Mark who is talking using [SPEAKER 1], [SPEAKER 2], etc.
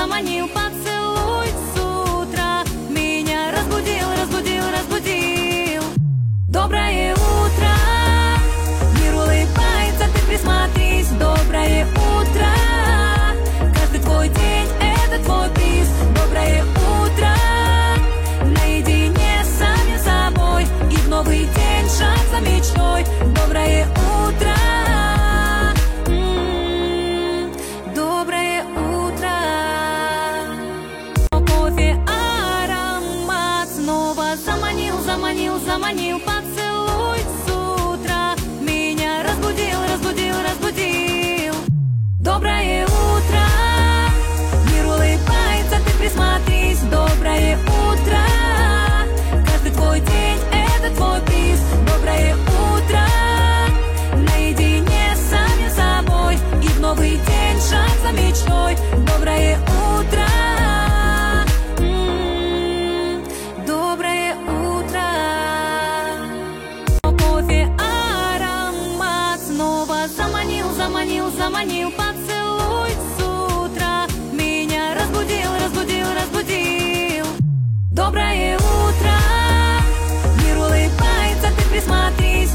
[SPEAKER 1] заманил поцелуй с утра. Меня разбудил, разбудил, разбудил. Доброе утро, мир улыбается, ты присмотрись. Доброе утро, каждый твой день — это твой приз. Доброе утро, наедине с самим собой, и в новый день шаг за мечтой. Доброе утро, доброе утро. Кофе аромат снова заманил, заманил, заманил поцелуй с утра. Меня разбудил, разбудил, разбудил. Доброе утро, мир улыбается, ты присмотрись. Доброе утро, каждый твой день — это твой приз. Доброе утро, наедине с самим собой, и в новый день шаг за мечтой. Доброе утро, доброе утро. Кофе аромат снова заманил, заманил, заманил поцелуй.